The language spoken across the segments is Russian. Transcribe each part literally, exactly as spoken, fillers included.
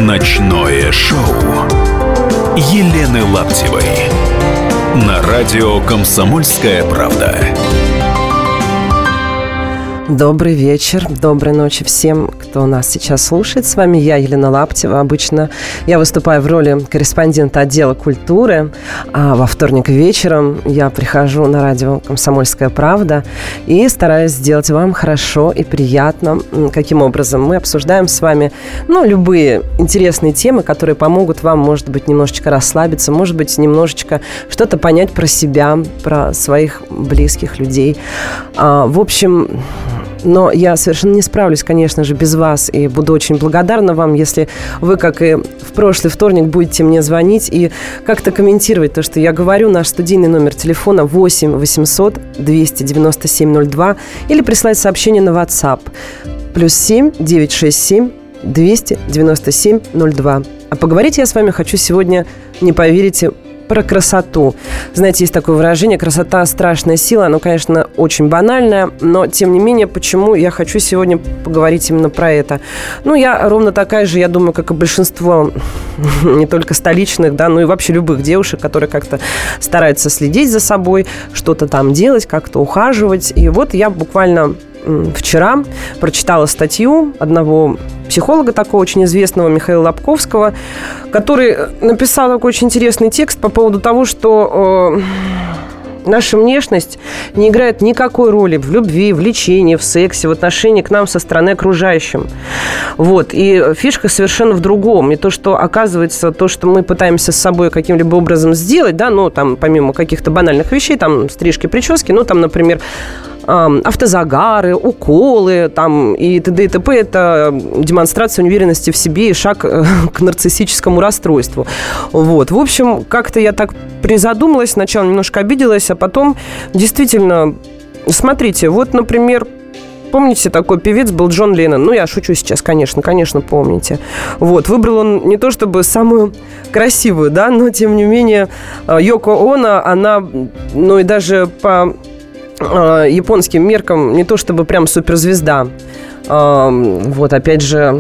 Ночное шоу Елены Лаптевой на радио «Комсомольская правда». Добрый вечер, доброй ночи всем, кто нас сейчас слушает. С вами я, Елена Лаптева. Обычно я выступаю в роли корреспондента отдела культуры, а во вторник вечером я прихожу на радио «Комсомольская правда» и стараюсь сделать вам хорошо и приятно. Каким образом? Мы обсуждаем с вами, ну, любые интересные темы, которые помогут вам, может быть, немножечко расслабиться, может быть, немножечко что-то понять про себя, про своих близких людей. А, в общем... Но я совершенно не справлюсь, конечно же, без вас. И буду очень благодарна вам, если вы, как и в прошлый вторник, будете мне звонить и как-то комментировать то, что я говорю. Наш студийный номер телефона восемь восемьсот двести девяносто семь ноль два или присылать сообщение на WhatsApp. Плюс семь девятьсот шестьдесят семь двести девяносто семь ноль два. А поговорить я с вами хочу сегодня, не поверите, про красоту. Знаете, есть такое выражение «красота – страшная сила». Оно, конечно, очень банальное, но, тем не менее, почему я хочу сегодня поговорить именно про это? Ну, я ровно такая же, я думаю, как и большинство не только столичных, да, но и вообще любых девушек, которые как-то стараются следить за собой, что-то там делать, как-то ухаживать. И вот я буквально вчера прочитала статью одного психолога, такого очень известного, Михаила Лобковского, который написал такой очень интересный текст по поводу того, что э, наша внешность не играет никакой роли в любви, в лечении, в сексе, в отношении к нам со стороны окружающим. Вот. И фишка совершенно в другом. И то, что оказывается, то, что мы пытаемся с собой каким-либо образом сделать, да, ну, там, помимо каких-то банальных вещей, там, стрижки, прически, ну, там, например, автозагары, уколы там, и т.д. и т.п. Это демонстрация уверенности в себе и шаг к нарциссическому расстройству. Вот. В общем, как-то я так призадумалась, сначала немножко обиделась, а потом действительно, смотрите, вот, например, помните, такой певец был Джон Леннон? Ну, я шучу сейчас, конечно, конечно, помните. Вот, выбрал он не то чтобы самую красивую, да, но, тем не менее, Йоко Оно, она, ну, и даже по японским меркам не то чтобы прям суперзвезда. Вот, опять же,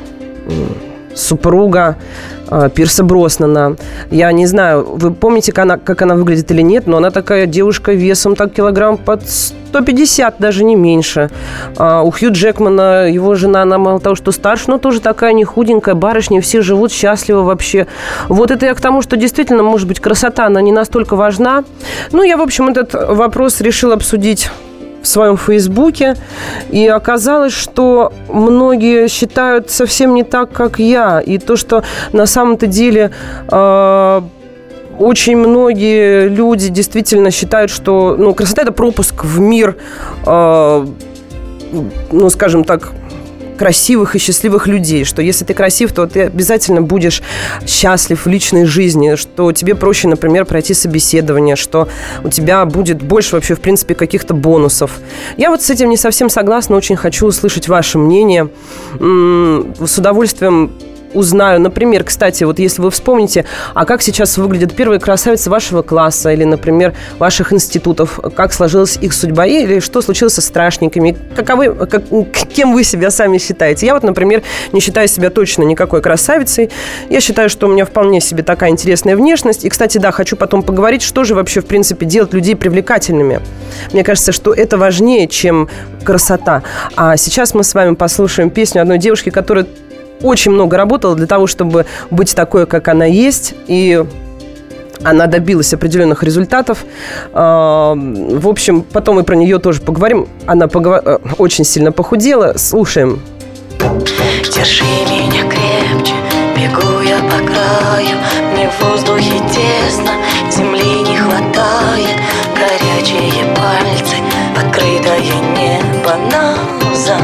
супруга Пирса Броснана. Я не знаю, вы помните, как она, как она выглядит или нет, но она такая девушка весом так килограмм под сто пятьдесят, даже не меньше. А у Хью Джекмана, его жена, она мало того, что старше, но тоже такая не худенькая барышня, и все живут счастливо вообще. Вот это я к тому, что действительно, может быть, красота, она не настолько важна. Ну, я, в общем, этот вопрос решила обсудить в своем Фейсбуке, и оказалось, что многие считают совсем не так, как я. И то, что на самом-то деле э, очень многие люди действительно считают, что, ну, красота – это пропуск в мир, э, ну, скажем так, красивых и счастливых людей, что если ты красив, то ты обязательно будешь счастлив в личной жизни, что тебе проще, например, пройти собеседование, что у тебя будет больше вообще, в принципе, каких-то бонусов. Я вот с этим не совсем согласна, очень хочу услышать ваше мнение. С удовольствием узнаю. Например, кстати, вот если вы вспомните, а как сейчас выглядят первые красавицы вашего класса или, например, ваших институтов, как сложилась их судьба или что случилось со страшниками, каковы, как, кем вы себя сами считаете. Я вот, например, не считаю себя точно никакой красавицей. Я считаю, что у меня вполне себе такая интересная внешность. И, кстати, да, хочу потом поговорить, что же вообще, в принципе, делать людей привлекательными. Мне кажется, что это важнее, чем красота. А сейчас мы с вами послушаем песню одной девушки, которая очень много работала для того, чтобы быть такой, как она есть, и она добилась определенных результатов. В общем, потом мы про нее тоже поговорим. Она поговор... очень сильно похудела. Слушаем. Держи меня крепче, бегу я по краю, мне в воздухе тесно, земли не хватает, горячие пальцы, открытое небо назад.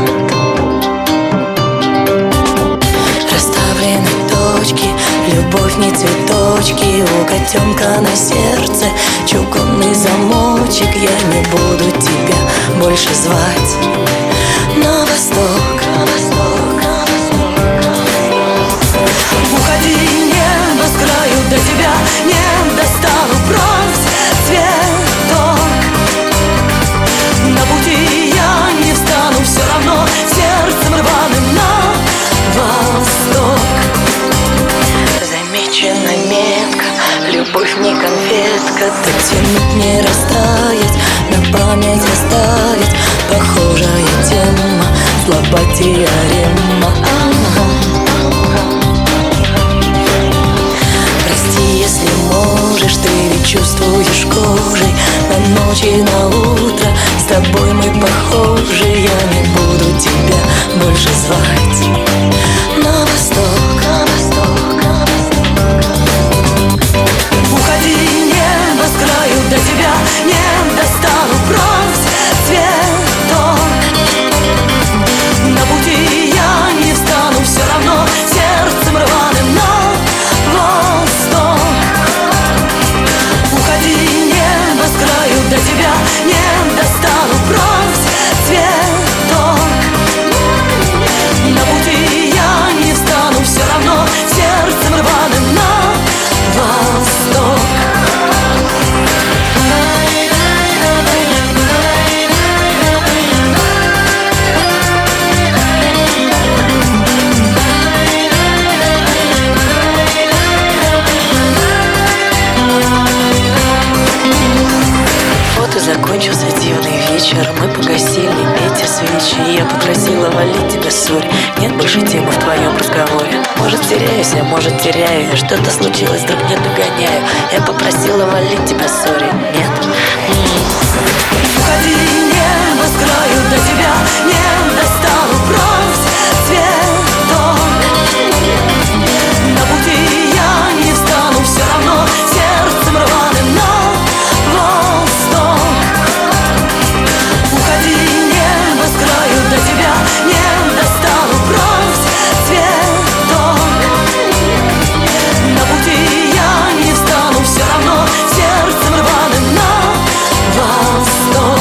Любовь не цветочки, у котенка на сердце чугунный замочек. Я не буду тебя больше звать на восток, на восток, на восток, на восток. Уходи, небо с краю до тебя не достану, брось цветок. На пути я не встану, все равно сердцем рваным на восток. ветка, дотянуть не растаять, на память оставить. Похожая тема, слаба теорема. Прости, если можешь, ты ведь чувствуешь кожей на ночь и на утро. С тобой мы похожи, я не буду тебя больше звать на восток, на восток, на восток. Уходи, небо с краю, до тебя не достану. Брось цветок, на пути я не встану, все равно сердцем рваным на восток. Уходи, небо с краю, до тебя не достану. Брось цветок, на пути я не встану, все равно сердцем рваным на восток. Вот и закончился дивный вечер. Мы погасили эти свечи. Я попросила валить тебя, ссорь. Нет больше темы в твоем разговоре. Может, теряюсь, а может, теряю. Что-то случилось, вдруг не догоняю. Я попросила валить тебя, ссорь. Нет? Уходи, небо с краю, до тебя не достану. Брось цветок, на пути я не встану, все равно сердцем рваным на восток. Уходи, небо с краю, до тебя не достану. Брось цветок, на пути я не встану, все равно сердцем рваным на восток.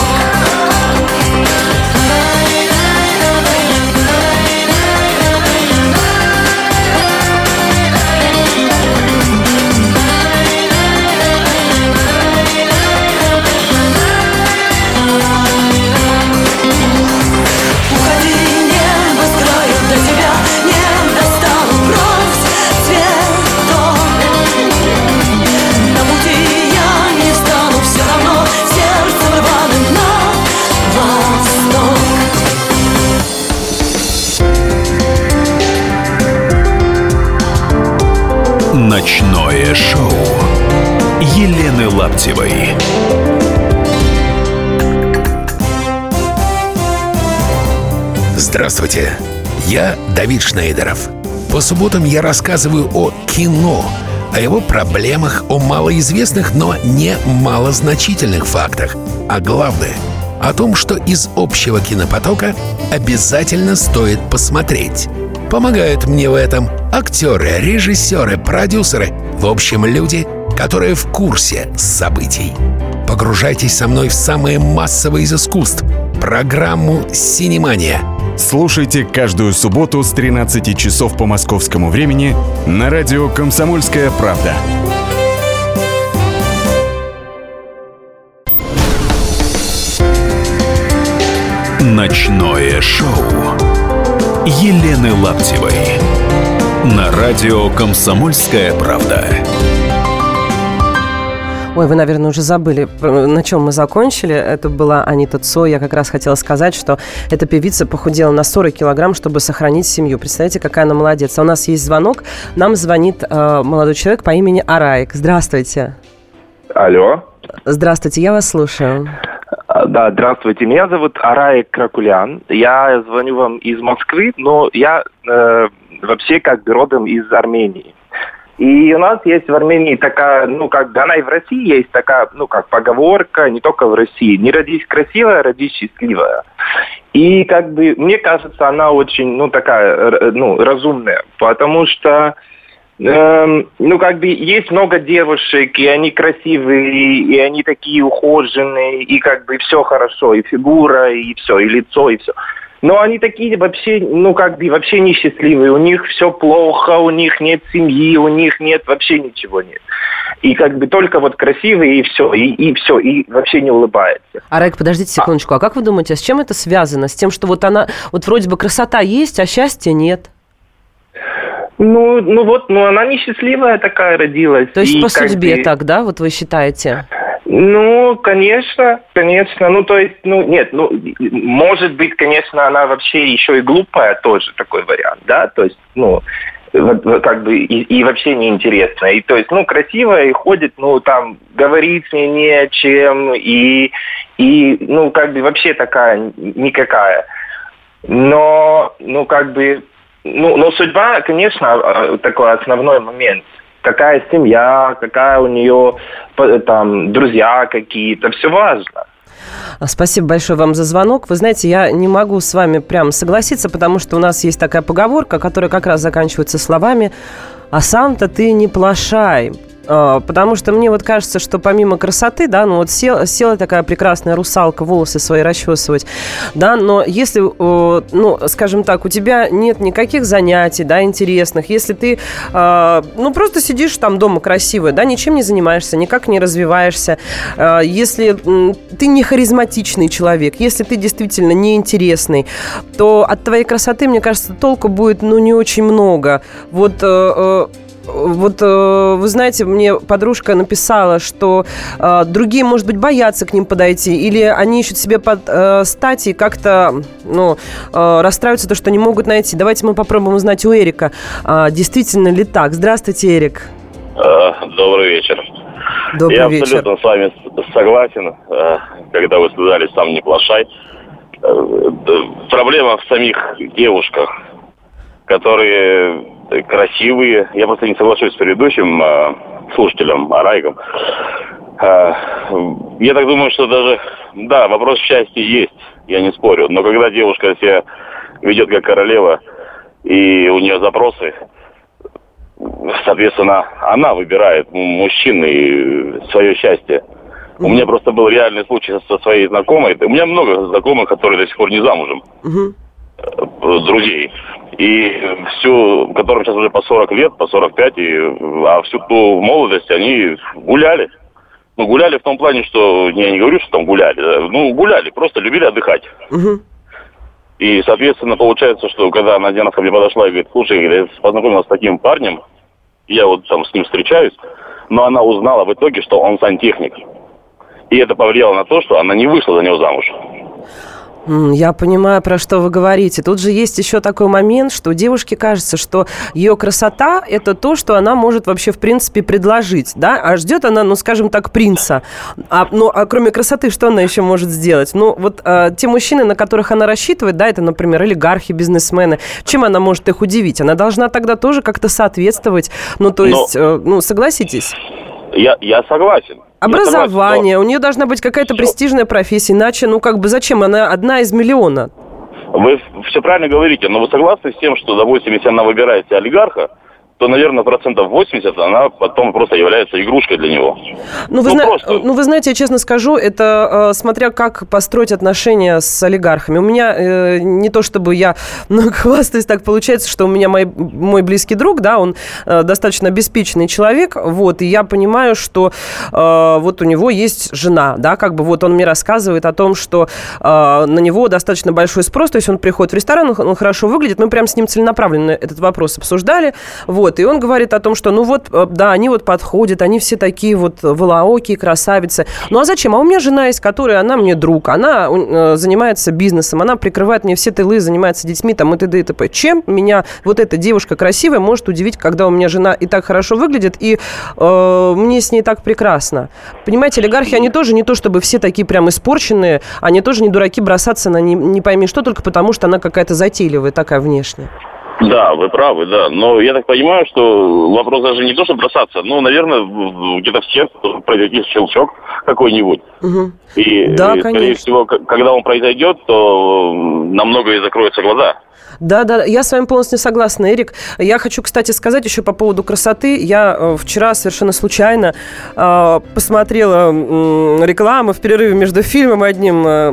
Уходи, небо с краю, до тебя не достану. Брось цветок, на пути я не встану, все равно сердцем рваным на восток. Ночное шоу Елены Лаптевой. Здравствуйте, я Давид Шнейдеров. По субботам я рассказываю о кино, о его проблемах, о малоизвестных, но не малозначительных фактах. А главное, о том, что из общего кинопотока обязательно стоит посмотреть. Помогают мне в этом актеры, режиссеры, продюсеры, в общем, люди, которые в курсе событий. Погружайтесь со мной в самое массовое из искусств — программу «Синемания». Слушайте каждую субботу с тринадцати часов по московскому времени на радио «Комсомольская правда». Ночное шоу Елены Лаптевой на радио «Комсомольская правда». Ой, вы, наверное, уже забыли, на чем мы закончили. Это была Анита Цой. Я как раз хотела сказать, что эта певица похудела на сорок килограмм, чтобы сохранить семью. Представляете, какая она молодец. А у нас есть звонок. Нам звонит э, молодой человек по имени Араик. Здравствуйте. Алло. Здравствуйте, я вас слушаю. Да, здравствуйте. Меня зовут Араик Кракулян. Я звоню вам из Москвы, но я э, вообще как бы родом из Армении. И у нас есть в Армении такая, ну, как бы она и в России есть такая, ну, как поговорка, не только в России. Не родись красивая, родись счастливая. И, как бы, мне кажется, она очень, ну, такая, ну, разумная, потому что, э, ну, как бы, есть много девушек, и они красивые, и они такие ухоженные, и, как бы, все хорошо, и фигура, и все, и лицо, и все. Но они такие вообще, ну, как бы, вообще несчастливые. У них все плохо, у них нет семьи, у них нет, вообще ничего нет. И как бы только вот красивые, и все, и, и все, и вообще не улыбается. Араик, подождите секундочку. А как вы думаете, с чем это связано? С тем, что вот она, вот вроде бы красота есть, а счастья нет? Ну, ну вот, ну она несчастливая такая родилась. То есть и по судьбе бы... так, да, вот вы считаете? Ну, конечно, конечно. Ну, то есть, ну, нет, ну, может быть, конечно, она вообще еще и глупая, тоже такой вариант, да, то есть, ну, как бы и, и вообще неинтересная. И то есть, ну, красивая и ходит, ну, там, говорит с ней не о чем, и, и, ну, как бы вообще такая никакая. Но, ну, как бы, ну, но судьба, конечно, такой основной момент. Какая семья, какая у нее там друзья какие-то, все важно. Спасибо большое вам за звонок. Вы знаете, я не могу с вами прям согласиться, потому что у нас есть такая поговорка, которая как раз заканчивается словами «А сам-то ты не плашай». Потому что мне вот кажется, что помимо красоты, да, ну вот села, села такая прекрасная русалка, волосы свои расчесывать, да, но если, ну, скажем так, у тебя нет никаких занятий, да, интересных, если ты, ну, просто сидишь там дома красивая, да, ничем не занимаешься, никак не развиваешься, если ты не харизматичный человек, если ты действительно неинтересный, то от твоей красоты, мне кажется, толку будет, ну, не очень много. Вот... Вот, вы знаете, мне подружка написала, что э, другие, может быть, боятся к ним подойти, или они ищут себе под э, стать и как-то, ну, э, расстраиваются, то, что не могут найти. Давайте мы попробуем узнать у Эрика, э, действительно ли так. Здравствуйте, Эрик. Добрый вечер. Добрый Я вечер. абсолютно с вами согласен, когда вы сказали «сам не плашай». Проблема в самих девушках, которые... красивые. Я просто не соглашусь с предыдущим э, слушателем, Арайком. Э, я так думаю, что даже, да, вопрос счастья есть, я не спорю. Но когда девушка себя ведет как королева, и у нее запросы, соответственно, она выбирает мужчин и свое счастье. Mm-hmm. У меня просто был реальный случай со своей знакомой. У меня много знакомых, которые до сих пор не замужем. Mm-hmm. Друзей. И всю, которым сейчас уже по сорок лет, по сорок пять, и, а всю ту молодость они гуляли. Ну, гуляли в том плане, что, я не говорю, что там гуляли, да, ну, гуляли, просто любили отдыхать. Угу. И, соответственно, получается, что когда она один раз ко мне подошла и говорит, слушай, я познакомилась с таким парнем, я вот там с ним встречаюсь, но она узнала в итоге, что он сантехник. И это повлияло на то, что она не вышла за него замуж. Я понимаю, про что вы говорите. Тут же есть еще такой момент, что девушке кажется, что ее красота – это то, что она может вообще, в принципе, предложить, да? А ждет она, ну, скажем так, принца. А, ну, а кроме красоты, что она еще может сделать? Ну, вот а, те мужчины, на которых она рассчитывает, да, это, например, олигархи, бизнесмены. Чем она может их удивить? Она должна тогда тоже как-то соответствовать. Ну, то есть, Но... ну, согласитесь. Я, я согласен. Образование, я согласен, но... у нее должна быть какая-то все. престижная профессия, иначе, ну, как бы, зачем? Она одна из миллиона. Вы все правильно говорите, но вы согласны с тем, что, допустим, если она выбирает себе олигарха, то, наверное, процентов восемьдесят она потом просто является игрушкой для него. Ну, вы, ну, зна... просто... ну, вы знаете, я честно скажу, это э, смотря как построить отношения с олигархами. У меня э, не то чтобы я ну, хвастаюсь, так получается, что у меня мой, мой близкий друг, да, он э, достаточно обеспеченный человек, вот, и я понимаю, что э, вот у него есть жена, да, как бы вот он мне рассказывает о том, что э, на него достаточно большой спрос, то есть он приходит в ресторан, он, он хорошо выглядит, мы прям с ним целенаправленно этот вопрос обсуждали, вот. Вот, и он говорит о том, что, ну вот, да, они вот подходят, они все такие вот волооки, красавицы. Ну а зачем? А у меня жена есть, которая, она мне друг, она э, занимается бизнесом, она прикрывает мне все тылы, занимается детьми, там, и т.д. и т.п. Чем меня вот эта девушка красивая может удивить, когда у меня жена и так хорошо выглядит, и э, мне с ней так прекрасно? Понимаете, олигархи, они тоже не то, чтобы все такие прям испорченные, они тоже не дураки бросаться на не, не пойми что, только потому что она какая-то затейливая такая внешне. Да, вы правы, да. Но я так понимаю, что вопрос даже не то, что бросаться. Ну, наверное, где-то в сердце произойдет щелчок какой-нибудь. Угу. И, да, и, скорее всего, когда он произойдет, то на многое закроются глаза. Да, да, я с вами полностью согласна, Эрик. Я хочу, кстати, сказать еще по поводу красоты. Я э, вчера совершенно случайно э, посмотрела э, рекламу в перерыве между фильмом одним. Э,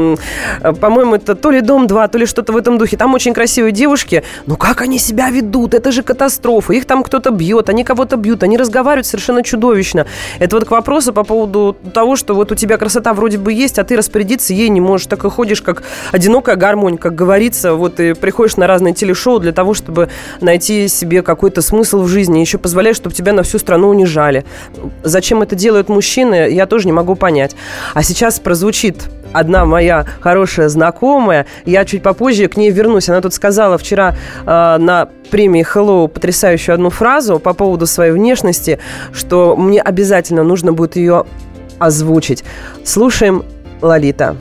э, по-моему, это то ли «Дом-два», то ли что-то в этом духе. Там очень красивые девушки. Ну как они себя ведут? Это же катастрофа. Их там кто-то бьет, они кого-то бьют, они разговаривают совершенно чудовищно. Это вот к вопросу по поводу того, что вот у тебя красота вроде бы есть, а ты распорядиться ей не можешь. Так и ходишь, как одинокая гармонь, как говорится, вот и ты приходишь на разные телешоу для того, чтобы найти себе какой-то смысл в жизни, еще позволяешь, чтобы тебя на всю страну унижали. Зачем это делают мужчины, я тоже не могу понять. А сейчас прозвучит одна моя хорошая знакомая, я чуть попозже к ней вернусь. Она тут сказала вчера э, на премии Hello потрясающую одну фразу по поводу своей внешности, что мне обязательно нужно будет ее озвучить. Слушаем Лолита.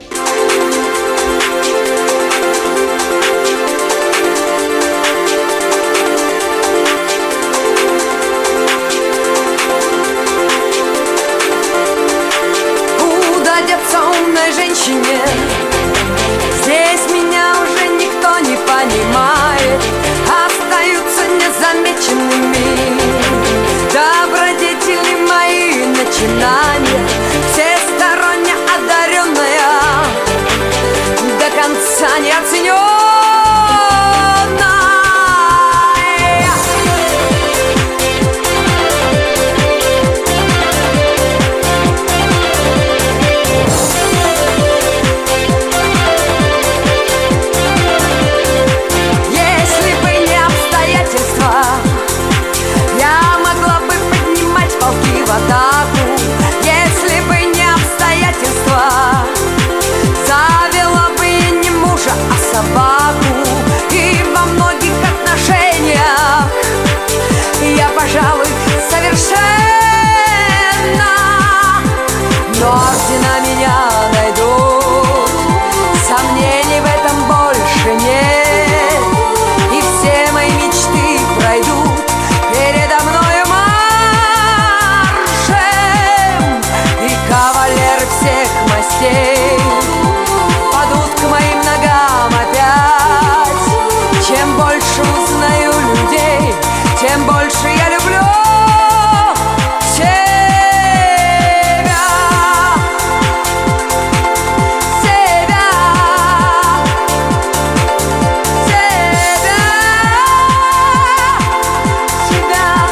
Здесь меня уже никто не понимает, остаются незамеченными добродетели мои начинания, всесторонне одаренная, до конца не оцененная. Если бы не обстоятельства, завела бы я не мужа, а собаку. И во многих отношениях я, пожалуй, совершенно. Но ордена меня найдут, сомнений в этом больше нет. И все мои мечты пройдут передо мною. Кавалеры всех мастей падут к моим ногам опять. Чем больше узнаю людей, тем больше я люблю себя. Себя. Себя. Себя.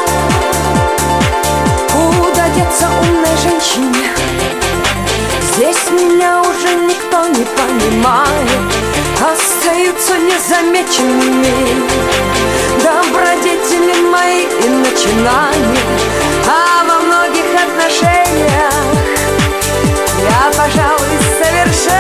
Куда деться умной женщине? Здесь меня уже никто не понимает, остаются незамеченными добродетели мои и начинания. А во многих отношениях я, пожалуй, совершенно.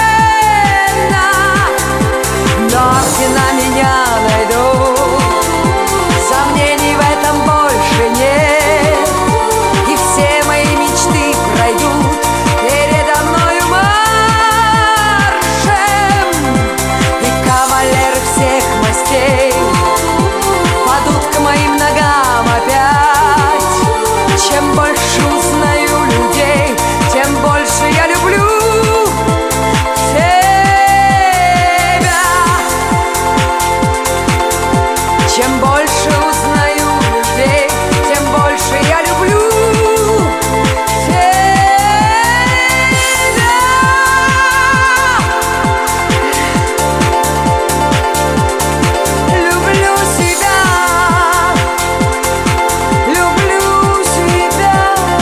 Но ордена меня найдут, сомнений в этом больше нет. И все мои мечты пройдут передо мною маршем. И кавалеры всех мастей падут к моим ногам опять. Чем больше узнаю людей, тем больше я люблю себя. Чем больше узнаю людей, тем больше я люблю себя. Люблю себя. Люблю себя.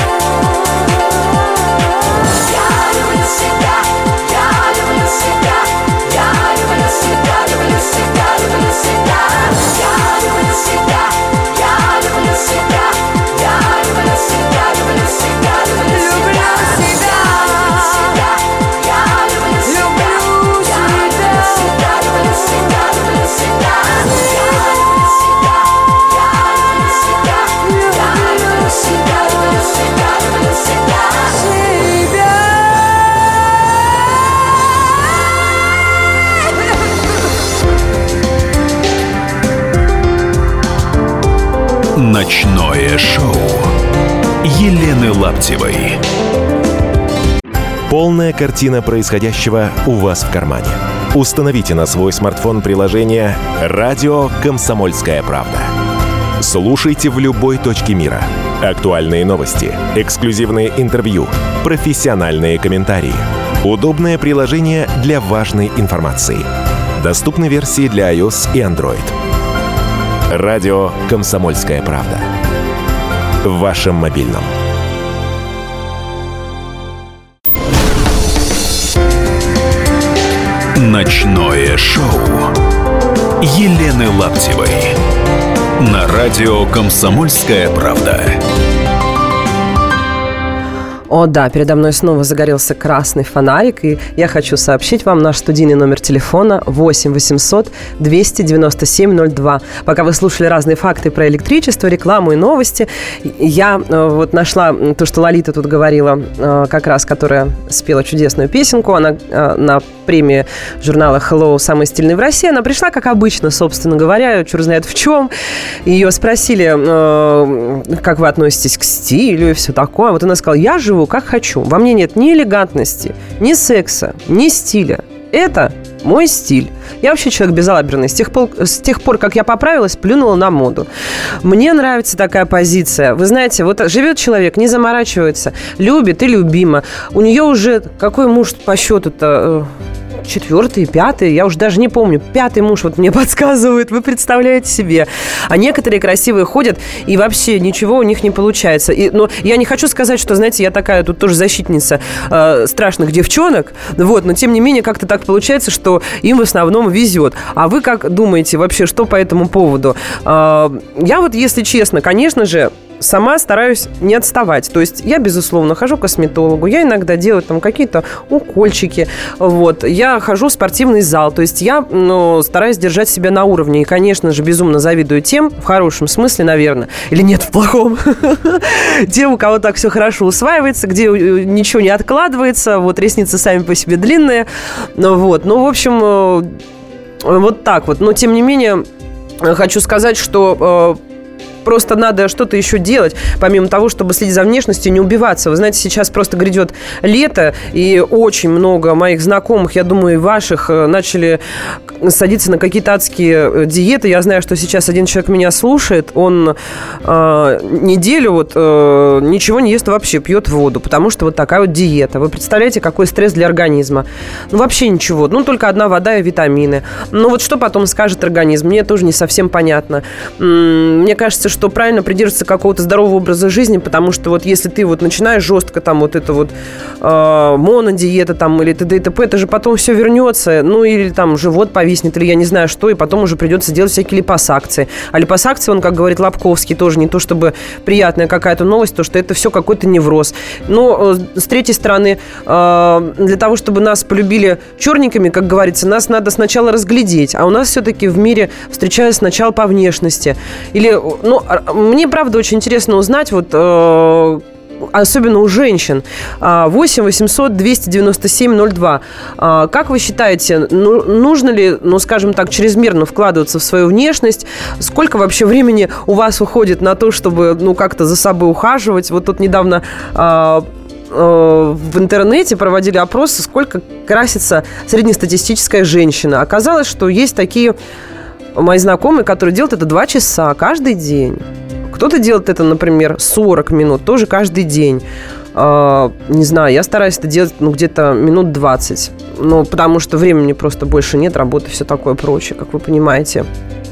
Я люблю себя. Я люблю себя. Я люблю себя. Люблю себя. Люблю себя. Я люблю себя. Я люблю себя. Я люблю себя. Люблю себя. Люблю себя. Я люблю себя. Люблю себя. Люблю себя. Люблю себя. Люблю себя. Я люблю себя. Я люблю себя. Люблю себя. Люблю себя. Ночное шоу Елены Лаптевой. Полная картина происходящего у вас в кармане. Установите на свой смартфон приложение «Радио Комсомольская правда». Слушайте в любой точке мира. Актуальные новости, эксклюзивные интервью, профессиональные комментарии. Удобное приложение для важной информации. Доступны версии для iOS и Android. Радио «Комсомольская правда». В вашем мобильном. Ночное шоу Елены Лаптевой на радио «Комсомольская правда». О, да, передо мной снова загорелся красный фонарик, и я хочу сообщить вам наш студийный номер телефона восемь восемьсот двести девяносто семь ноль два. Пока вы слушали разные факты про электричество, рекламу и новости, я э, вот нашла то, что Лолита тут говорила, э, как раз, которая спела чудесную песенку. Она э, на премии журнала Hello «Самый стильный в России». Она пришла, как обычно, собственно говоря, черт знает в чем. Ее спросили, э, как вы относитесь к стилю и все такое. Вот она сказала: я живу как хочу. Во мне нет ни элегантности, ни секса, ни стиля. Это мой стиль. Я вообще человек безалаберный. С тех пор, с тех пор, как я поправилась, плюнула на моду. Мне нравится такая позиция. Вы знаете, вот живет человек, не заморачивается, любит и любима. У нее уже какой муж по счету-то... Четвертый, пятый, я уже даже не помню. Пятый муж вот мне подсказывает, вы представляете себе. А некоторые красивые ходят, и вообще ничего у них не получается. И, но я не хочу сказать, что, знаете, я такая тут тоже защитница э, страшных девчонок, вот, но тем не менее как-то так получается, что им в основном везет. А вы как думаете вообще, что по этому поводу? Э, я вот, если честно, конечно же, сама стараюсь не отставать. То есть я, безусловно, хожу к косметологу, я иногда делаю там какие-то укольчики, вот. Я хожу в спортивный зал, то есть я, ну, стараюсь держать себя на уровне. И, конечно же, безумно завидую тем, в хорошем смысле, наверное, или нет, в плохом, тем, у кого так все хорошо усваивается, где ничего не откладывается, вот ресницы сами по себе длинные, вот. Ну, в общем, вот так вот. Но, тем не менее, хочу сказать, что... Просто надо что-то еще делать, помимо того, чтобы следить за внешностью, не убиваться. Вы знаете, сейчас просто грядет лето, и очень много моих знакомых, я думаю, и ваших, начали садиться на какие-то адские диеты. Я знаю, что сейчас один человек меня слушает, он э, неделю вот, э, ничего не ест вообще, пьет воду, потому что вот такая вот диета. Вы представляете, какой стресс для организма? Ну, вообще ничего. Ну, только одна вода и витамины. Ну, вот что потом скажет организм? Мне тоже не совсем понятно. Мне кажется, что правильно придерживаться какого-то здорового образа жизни, потому что вот если ты вот начинаешь жестко там вот это вот э, монодиета там или т.д. и т.п., это же потом все вернется, ну или там живот повиснет, или я не знаю что, и потом уже придется делать всякие липосакции. А липосакции, он, как говорит Лобковский, тоже не то чтобы приятная какая-то новость, то что это все какой-то невроз. Но э, с третьей стороны, э, для того, чтобы нас полюбили черненькими, как говорится, нас надо сначала разглядеть, а у нас все-таки в мире встречаются сначала по внешности. Или, ну, мне, правда, очень интересно узнать, вот, э, особенно у женщин, восемь восемьсот двести девяносто семь ноль два. Э, как вы считаете, ну, нужно ли, ну, скажем так, чрезмерно вкладываться в свою внешность? Сколько вообще времени у вас уходит на то, чтобы, ну, как-то за собой ухаживать? Вот тут недавно... Э, в интернете проводили опросы, сколько красится среднестатистическая женщина. Оказалось, что есть такие мои знакомые, которые делают это два часа каждый день. Кто-то делает это, например, сорок минут, тоже каждый день. Uh, не знаю, я стараюсь это делать, ну, где-то минут двадцать. Ну, потому что времени просто больше нет, работы, все такое прочее, как вы понимаете.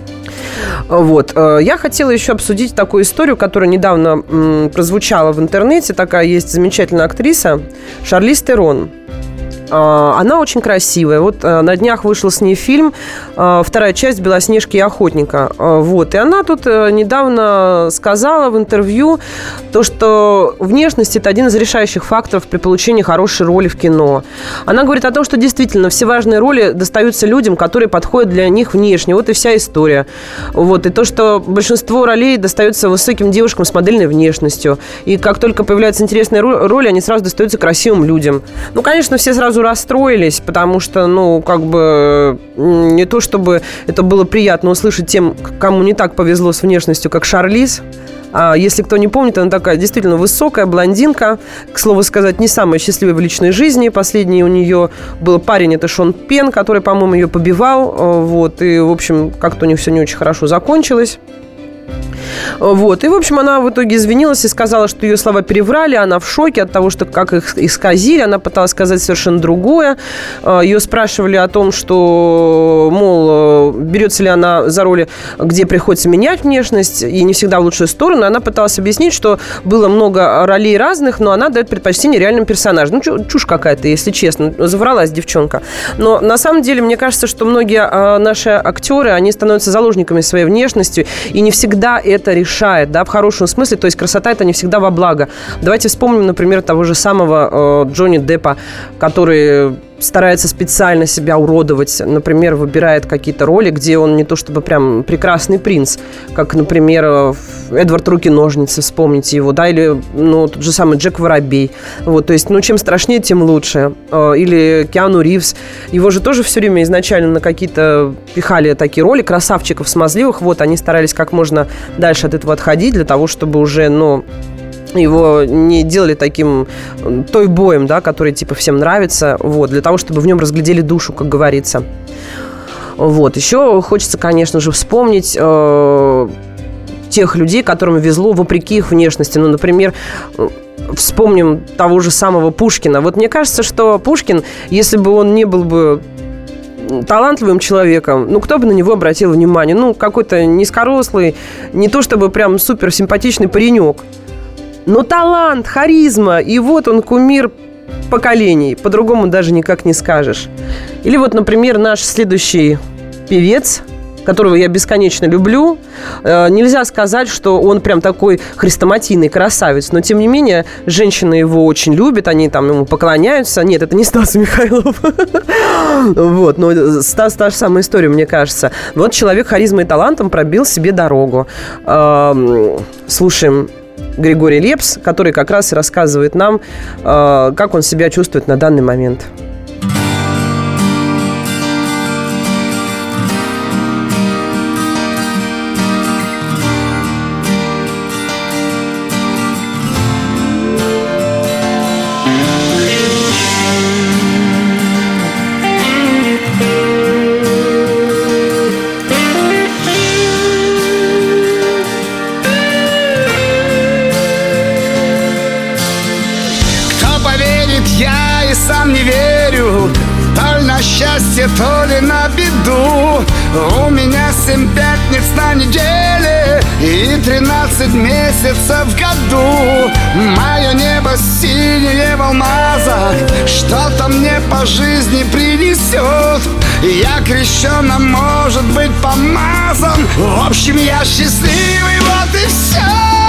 Вот. Я хотела еще обсудить такую историю, которая недавно м, прозвучала в интернете. Такая есть замечательная актриса Шарлиз Терон. Она очень красивая. Вот на днях вышел с ней фильм, вторая часть «Белоснежки и охотника». Вот. И она тут недавно сказала в интервью то, что внешность – это один из решающих факторов при получении хорошей роли в кино. Она говорит о том, что действительно все важные роли достаются людям, которые подходят для них внешне. Вот и вся история. Вот. И то, что большинство ролей достаются высоким девушкам с модельной внешностью. И как только появляются интересные роли, они сразу достаются красивым людям. Ну, конечно, все сразу расстроились, потому что, ну, как бы не то, чтобы это было приятно услышать тем, кому не так повезло с внешностью, как Шарлиз. А если кто не помнит, она такая действительно высокая блондинка, к слову сказать, не самая счастливая в личной жизни. Последний у нее был парень, это Шон Пен, который, по-моему, ее побивал, вот, и, в общем, как-то у них все не очень хорошо закончилось. Вот. И, в общем, она в итоге извинилась и сказала, что ее слова переврали, она в шоке от того, что как их исказили, она пыталась сказать совершенно другое. Ее спрашивали о том, что, мол, берется ли она за роли, где приходится менять внешность, и не всегда в лучшую сторону. Она пыталась объяснить, что было много ролей разных, но она дает предпочтение реальным персонажам. Ну, чушь какая-то, если честно. Завралась девчонка. Но на самом деле, мне кажется, что многие наши актеры, они становятся заложниками своей внешности, и не всегда это решает, да, в хорошем смысле. То есть красота – это не всегда во благо. Давайте вспомним, например, того же самого э, Джонни Деппа, который старается специально себя уродовать. Например, выбирает какие-то роли, где он не то чтобы прям прекрасный принц, как, например, Эдвард Руки-ножницы, вспомните его, да, или, ну, тот же самый Джек Воробей. Вот, то есть, ну, чем страшнее, тем лучше. Или Киану Ривз. Его же тоже все время изначально на какие-то пихали такие роли красавчиков смазливых. Вот, они старались как можно дальше от этого отходить, для того, чтобы уже, ну, его не делали таким той-боем, да, который типа всем нравится, вот, для того, чтобы в нем разглядели душу, как говорится. Вот. Еще хочется, конечно же, вспомнить э, тех людей, которым везло вопреки их внешности. Ну, например, вспомним того же самого Пушкина. Вот мне кажется, что Пушкин, если бы он не был бы талантливым человеком, ну, кто бы на него обратил внимание? Ну, какой-то низкорослый, не то чтобы прям суперсимпатичный паренек. Но талант, харизма, и вот он кумир поколений. По-другому даже никак не скажешь. Или вот, например, наш следующий певец, которого я бесконечно люблю. Э, нельзя сказать, что он прям такой хрестоматийный красавец, но, тем не менее, женщины его очень любят, они там ему поклоняются. Нет, это не Стас Михайлов. Вот, но Стас та же самая история, мне кажется. Вот человек харизмой и талантом пробил себе дорогу. Слушаем Григорий Лепс, который как раз и рассказывает нам, э, как он себя чувствует на данный момент. То ли на беду. У меня семь пятниц на неделе и тринадцать месяцев в году. Мое небо синее в алмазах что-то мне по жизни принесет. Я крещеным, может быть, помазан. В общем, я счастливый, вот и все.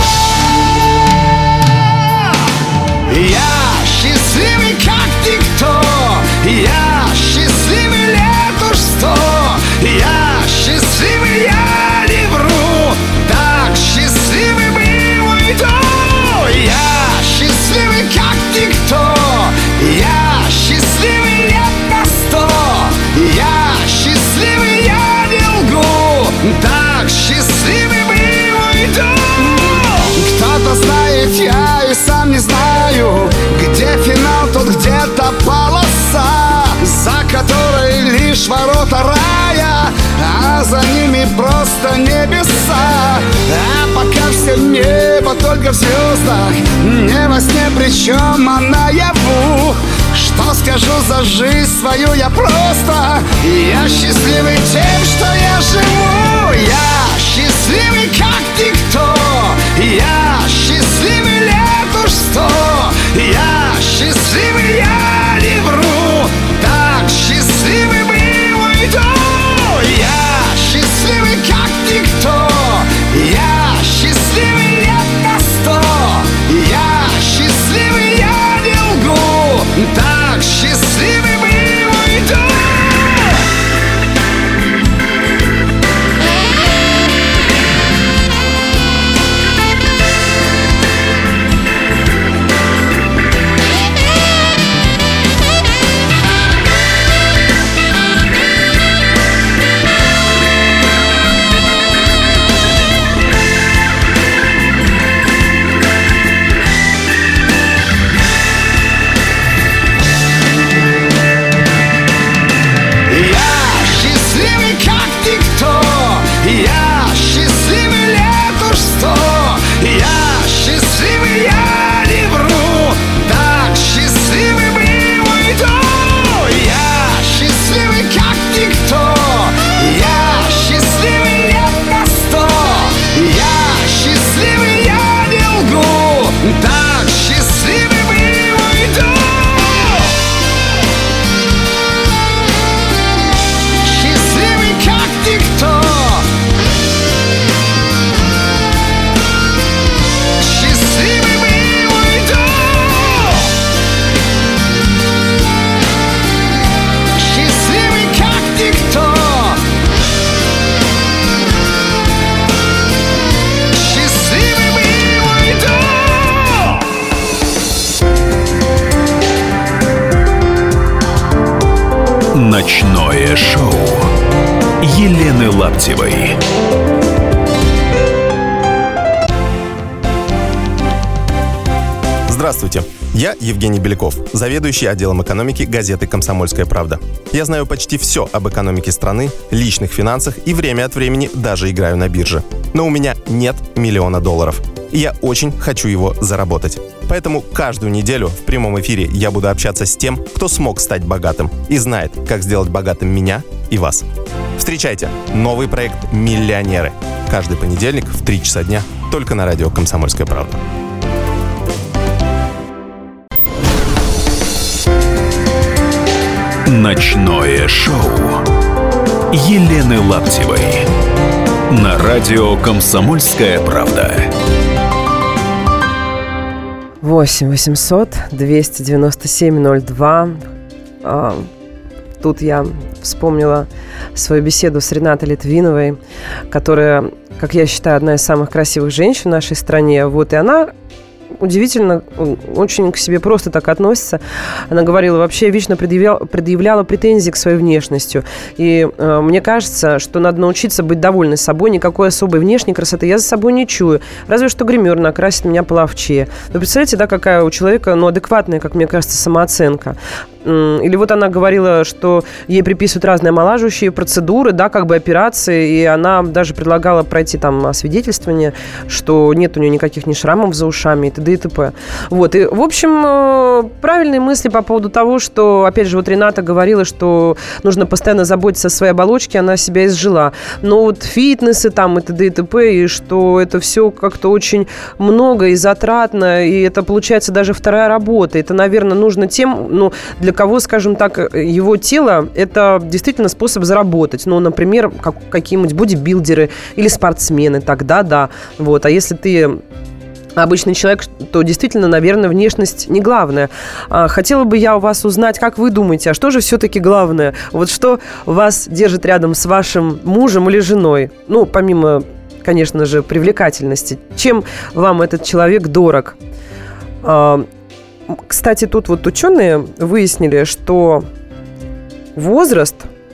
Я счастливый, как никто. Я счастливый лет уж сто. Я счастливый, я не вру. Так счастливый был уйду. Я счастливый, как никто. Я счастливый лет на сто. Я счастливый, я не лгу. Так счастливый был уйду. Кто-то знает, я и сам не знаю, где финал, тут где-то полоса, за которой лишь ворота рая, а за ними просто небеса. А пока все небо только в звездах, не во сне, причем а наяву. Что скажу за жизнь свою я просто. Я счастливый тем, что я живу. Я счастливый, как никто. Я счастливый лет уж сто. Я счастливый, я не вру. Так счастливый был уйду. Я счастливый, как никто. Я счастливый лет на сто. Я счастливый, я не лгу. Так счастливый был уйду. Ночное шоу Елены Лаптевой. Здравствуйте, я Евгений Беляков, заведующий отделом экономики газеты «Комсомольская правда». Я знаю почти все об экономике страны, личных финансах и время от времени даже играю на бирже. Но у меня нет миллиона долларов, и я очень хочу его заработать. Поэтому каждую неделю в прямом эфире я буду общаться с тем, кто смог стать богатым и знает, как сделать богатым меня и вас. Встречайте новый проект «Миллионеры». Каждый понедельник в три часа дня только на радио «Комсомольская правда». Ночное шоу Елены Лаптевой на радио «Комсомольская правда». восемь восемьсот двести девяносто семь ноль два. А, тут я вспомнила свою беседу с Ренатой Литвиновой, которая, как я считаю, одна из самых красивых женщин в нашей стране. Вот, и она удивительно, очень к себе просто так относится. Она говорила, вообще вечно предъявляла, предъявляла претензии к своей внешности. И э, мне кажется, что надо научиться быть довольной собой. Никакой особой внешней красоты я за собой не чую. Разве что гример накрасит меня половчее. Вы представляете, да, какая у человека, ну, адекватная, как мне кажется, самооценка. Или вот она говорила, что ей приписывают разные омолаживающие процедуры, да, как бы операции, и она даже предлагала пройти там освидетельствование, что нет у нее никаких ни шрамов за ушами и т.д. и т.п. Вот, и, в общем, правильные мысли по поводу того, что, опять же, вот Рената говорила, что нужно постоянно заботиться о своей оболочке, она себя изжила. Но вот фитнесы там и т.д. и т.п., и что это все как-то очень много и затратно, и это, получается, даже вторая работа. Это, наверное, нужно тем, ну, для Для кого, скажем так, его тело – это действительно способ заработать. Ну, например, как, какие-нибудь бодибилдеры или спортсмены, тогда да. Вот. А если ты обычный человек, то действительно, наверное, внешность не главное. А, хотела бы я у вас узнать, как вы думаете, а что же все-таки главное? Вот что вас держит рядом с вашим мужем или женой? Ну, помимо, конечно же, привлекательности. Чем вам этот человек дорог? А, Кстати, тут вот ученые выяснили, что возраст,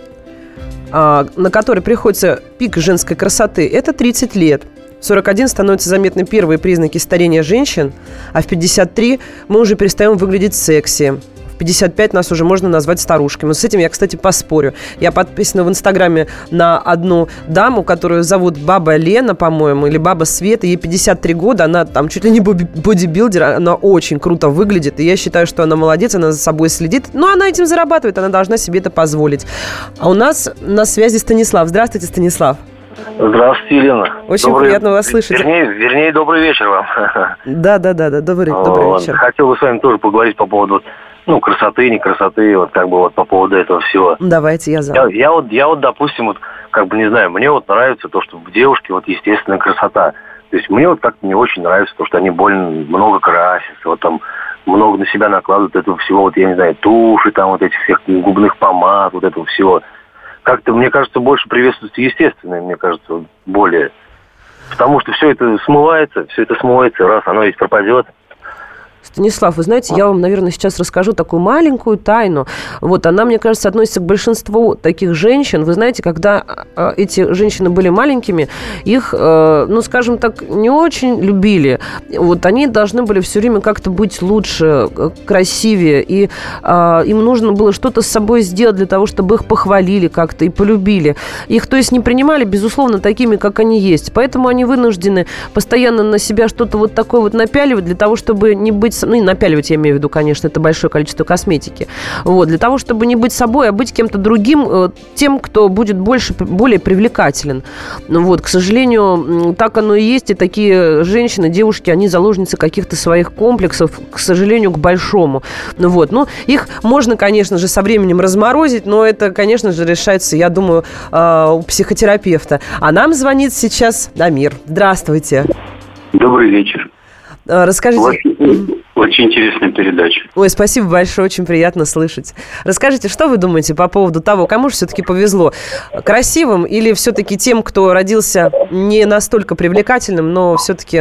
на который приходится пик женской красоты, это тридцать лет. В сорок один становятся заметны первые признаки старения женщин, а в пятьдесят три мы уже перестаем выглядеть секси. В пятьдесят пять нас уже можно назвать старушками. Вот с этим я, кстати, поспорю. Я подписана в Инстаграме на одну даму, которую зовут Баба Лена, по-моему, или Баба Света. Ей пятьдесят три года, она там чуть ли не бодибилдер, она очень круто выглядит. И я считаю, что она молодец, она за собой следит. Но она этим зарабатывает, она должна себе это позволить. А у нас на связи Станислав. Здравствуйте, Станислав. Здравствуйте, Елена. Очень добрый, приятно вас слышать. Вернее, вернее, добрый вечер вам. Да, да, да, да, добрый, добрый вот. вечер. Хотел бы с вами тоже поговорить по поводу, ну, красоты, не красоты, вот как бы вот по поводу этого всего. Давайте, я за. Я, я вот, я вот, допустим, вот, как бы не знаю, мне вот нравится то, что в девушке вот естественная красота. То есть мне вот как-то не очень нравится то, что они больно много красятся, вот там много на себя накладывают этого всего, вот я не знаю, туши, там вот этих всех губных помад, вот этого всего. Как-то, мне кажется, больше приветствуется естественное, мне кажется, более. Потому что все это смывается, все это смоется, раз оно ведь пропадет. Станислав, вы знаете, я вам, наверное, сейчас расскажу такую маленькую тайну. Вот она, мне кажется, относится к большинству таких женщин. Вы знаете, когда э, эти женщины были маленькими, их, э, ну, скажем так, не очень любили. Вот они должны были все время как-то быть лучше, красивее. И э, им нужно было что-то с собой сделать для того, чтобы их похвалили как-то и полюбили. Их, то есть, не принимали, безусловно, такими, как они есть. Поэтому они вынуждены постоянно на себя что-то вот такое вот напяливать для того, чтобы не быть... Ну, и напяливать, я имею в виду, конечно, это большое количество косметики. Вот, для того, чтобы не быть собой, а быть кем-то другим, тем, кто будет больше, более привлекателен. Вот, к сожалению, так оно и есть. И такие женщины, девушки, они заложницы каких-то своих комплексов, к сожалению, к большому. Вот, ну, их можно, конечно же, со временем разморозить, но это, конечно же, решается, я думаю, у психотерапевта. А нам звонит сейчас Дамир. Здравствуйте. Добрый вечер. Расскажите... Очень, очень интересная передача. Ой, спасибо большое, очень приятно слышать. Расскажите, что вы думаете по поводу того, кому же все-таки повезло? Красивым или все-таки тем, кто родился не настолько привлекательным, но все-таки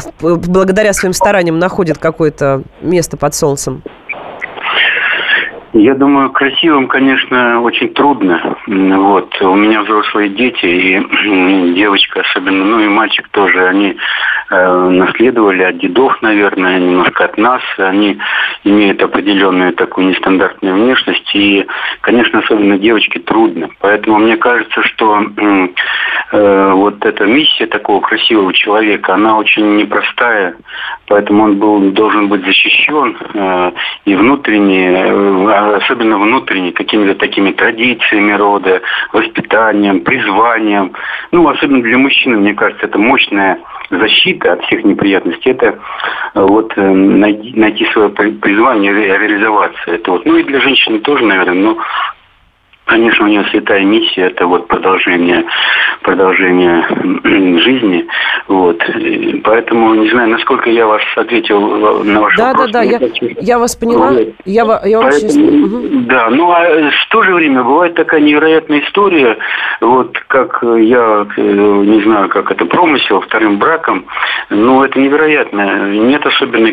благодаря своим стараниям находит какое-то место под солнцем? Я думаю, красивым, конечно, очень трудно. Вот. У меня взрослые дети, и девочка особенно, ну и мальчик тоже, они э, наследовали от дедов, наверное, немножко от нас. Они имеют определенную такую нестандартную внешность, и, конечно, особенно девочке трудно. Поэтому мне кажется, что э, э, вот эта миссия такого красивого человека, она очень непростая, поэтому он был, должен быть защищен э, и внутренне, э, особенно внутренне, какими-то такими традициями рода, воспитанием, призванием. Ну, особенно для мужчины, мне кажется, это мощная защита от всех неприятностей. Это э, вот э, найти, найти свое призвание, ре, реализоваться. Это вот, ну и для женщины тоже, наверное, но конечно, у нее святая миссия, это вот продолжение, продолжение жизни. Вот. И поэтому, не знаю, насколько я вас ответил на ваш да, вопрос. Да, да, да, я, я вас поняла. Вот. Я, я Поэтому, очень... угу. Да, ну а в то же время бывает такая невероятная история, вот как я, не знаю, как это, промысел вторым браком, но это невероятно. Нет особенной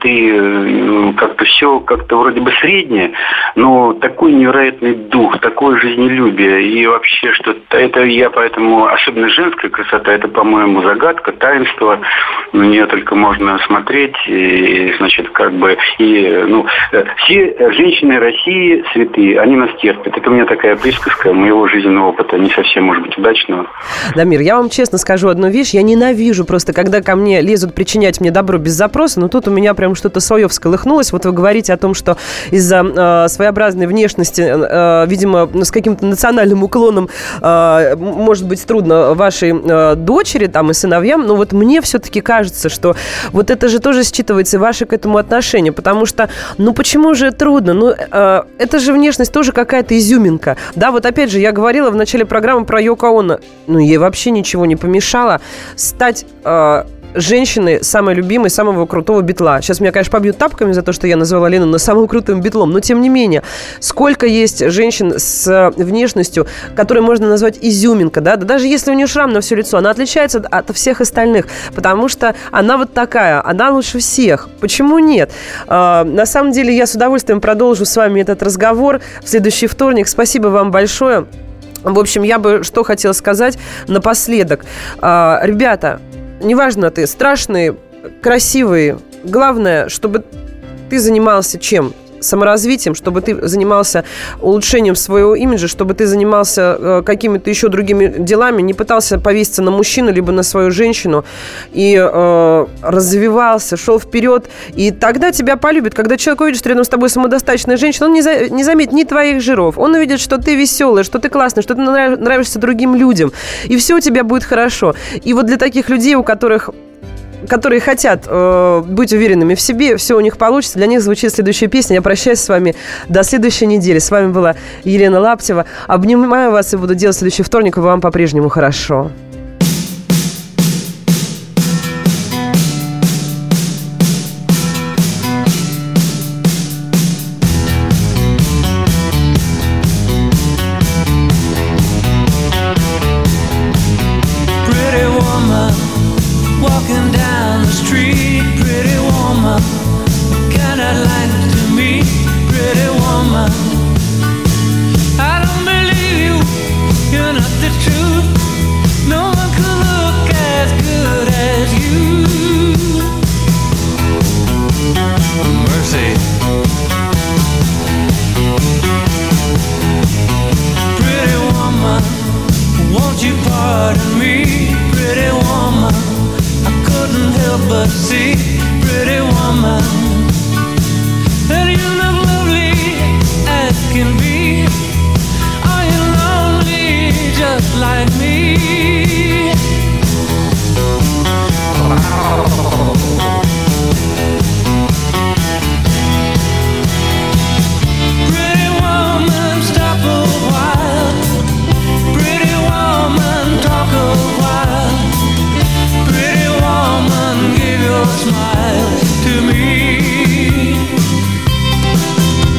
красоты, как-то все как-то вроде бы среднее, но такой невероятный дух, такой жизнелюбие и вообще что-то, это я поэтому, особенно женская красота, это, по-моему, загадка, таинство, на нее только можно смотреть, и, значит, как бы, и, ну, все женщины России святые, они нас терпят. Это у меня такая присказка моего жизненного опыта, не совсем, может быть, удачного. Дамир, я вам честно скажу одну вещь, я ненавижу просто, когда ко мне лезут причинять мне добро без запроса, но тут у меня прям что-то свое всколыхнулось. Вот вы говорите о том, что из-за э, своеобразной внешности, э, видимо, с каким-то национальным уклоном, э, может быть, трудно вашей э, дочери там, и сыновьям, но вот мне все-таки кажется, что вот это же тоже считывается, ваше к этому отношение, потому что, ну почему же трудно? Ну, э, это же внешность тоже какая-то изюминка. Да, вот опять же, я говорила в начале программы про Йоко Оно, ну, ей вообще ничего не помешало стать... Э, женщины самой любимой, самого крутого битла. Сейчас меня, конечно, побьют тапками за то, что я назвала Леннона самым крутым битлом, но тем не менее, сколько есть женщин с внешностью, которую можно назвать изюминка, да, да даже если у нее шрам на все лицо, она отличается от всех остальных, потому что она вот такая, она лучше всех. Почему нет? А, на самом деле, я с удовольствием продолжу с вами этот разговор в следующий вторник. Спасибо вам большое. В общем, я бы что хотела сказать напоследок. А, ребята, неважно, ты страшный, красивый. Главное, чтобы ты занимался чем? Саморазвитием, чтобы ты занимался улучшением своего имиджа, чтобы ты занимался э, какими-то еще другими делами, не пытался повеситься на мужчину, либо на свою женщину, и э, развивался, шел вперед, и тогда тебя полюбят. Когда человек увидит, что рядом с тобой самодостаточная женщина, он не, за, не заметит ни твоих жиров, он увидит, что ты веселая, что ты классная, что ты нравишься другим людям, и все у тебя будет хорошо. И вот для таких людей, у которых которые хотят э, быть уверенными в себе, все у них получится. Для них звучит следующая песня. Я прощаюсь с вами до следующей недели. С вами была Елена Лаптева. Обнимаю вас и буду делать следующий вторник, и вам по-прежнему хорошо.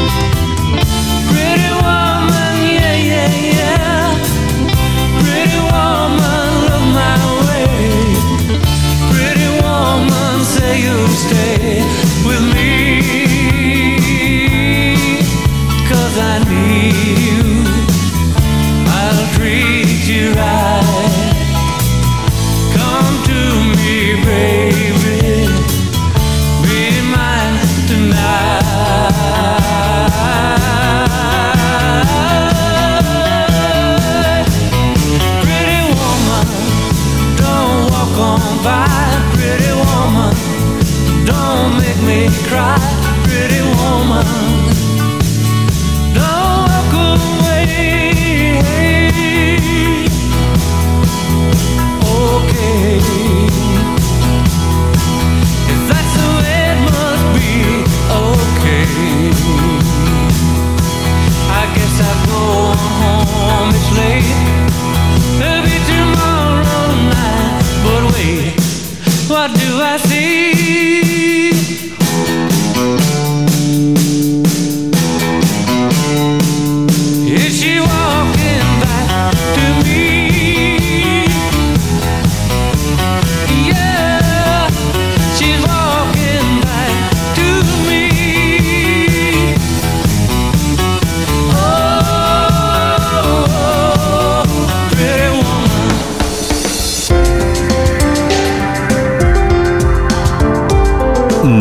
Pretty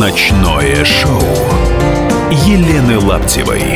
Ночное шоу Елены Лаптевой.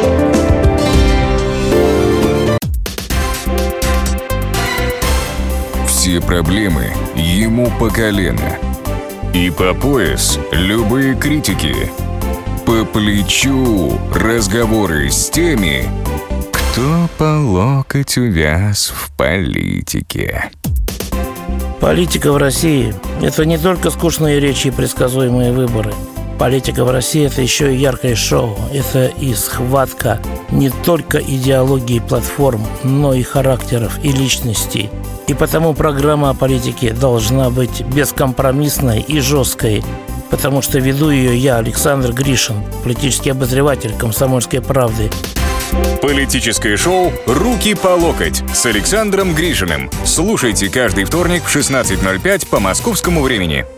Все проблемы ему по колено. И по пояс любые критики. По плечу разговоры с теми, кто по локоть увяз в политике. Политика в России – это не только скучные речи и предсказуемые выборы. Политика в России – это еще и яркое шоу. Это и схватка не только идеологии платформ, но и характеров и личностей. И потому программа о политике должна быть бескомпромиссной и жесткой, потому что веду ее я, Александр Гришин, политический обозреватель «Комсомольской правды». Политическое шоу «Руки по локоть» с Александром Гришиным. Слушайте каждый вторник в шестнадцать ноль пять по московскому времени.